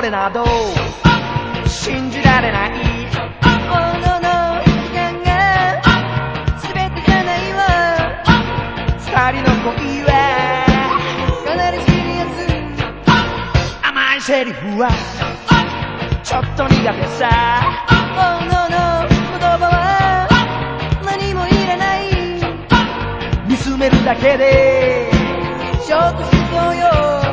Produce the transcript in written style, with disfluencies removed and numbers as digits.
れなど信じられない。 Oh no no 時間が全てじゃないわ。 二人の恋はかなりシリアス。 甘いセリフはちょっと苦手さ。 Oh no no 言葉は何もいらない。 見つめるだけでちょっとしそうよ。